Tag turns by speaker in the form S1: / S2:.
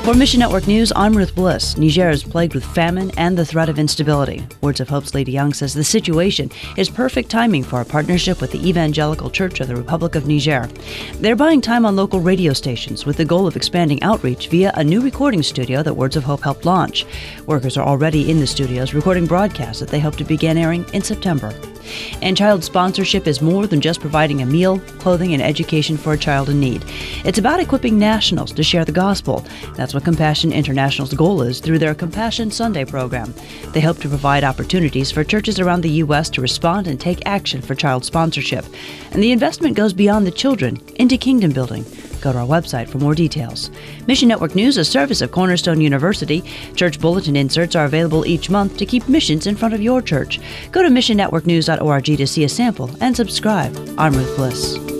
S1: For Mission Network News, I'm Ruth Bliss. Niger is plagued with famine and the threat of instability. Words of Hope's Lady Young says the situation is perfect timing for a partnership with the Evangelical Church of the Republic of Niger. They're buying time on local radio stations with the goal of expanding outreach via a new recording studio that Words of Hope helped launch. Workers are already in the studios recording broadcasts that they hope to begin airing in September. And child sponsorship is more than just providing a meal, clothing, and education for a child in need. It's about equipping nationals to share the gospel. That's what Compassion International's goal is through their Compassion Sunday program. They hope to provide opportunities for churches around the U.S. to respond and take action for child sponsorship. And the investment goes beyond the children into kingdom building. Go to our website for more details. Mission Network News, a service of Cornerstone University. Church bulletin inserts are available each month to keep missions in front of your church. Go to missionnetworknews.org to see a sample and subscribe. I'm Ruth Bliss.